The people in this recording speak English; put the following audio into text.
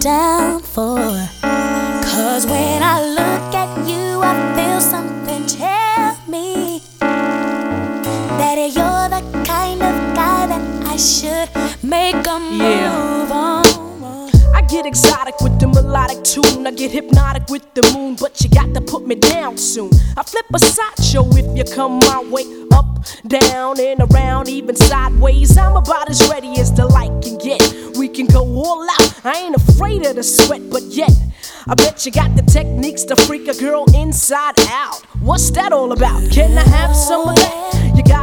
down for. 'Cause when I look at you, I feel something tell me that you're the kind of guy that I should make a move on. I get exotic with the melodic tune. I get hypnotic with the moon, but you got to put me down soon. I flip a sideshow if you come my way. Up, down, and around, even sideways. I'm about as ready as the light can get. We can go all out. I ain't afraid of the sweat, but yet I bet you got the techniques to freak a girl inside out. What's that all about? Can I have some of that? You got